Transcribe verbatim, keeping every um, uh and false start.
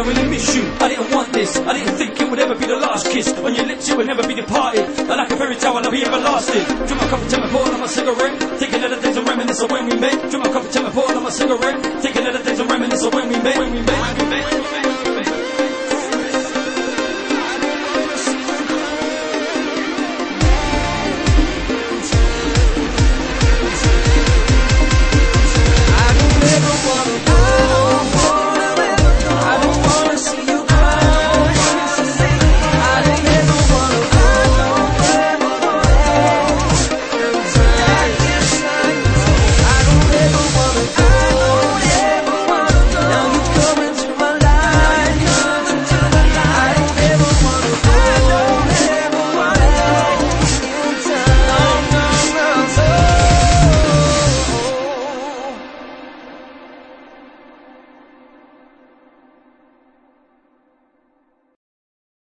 really miss you. I didn't want this, I didn't think it would ever be the last kiss. On your lips it would never be departed, but like a fairy tale I'll be everlasting. Drink my coffee, take my pour on my cigarette, thinking of the days and reminisce of when we met. Drink my coffee, take my pour on my cigarette, thinking of the days and reminisce of when we met. When we met.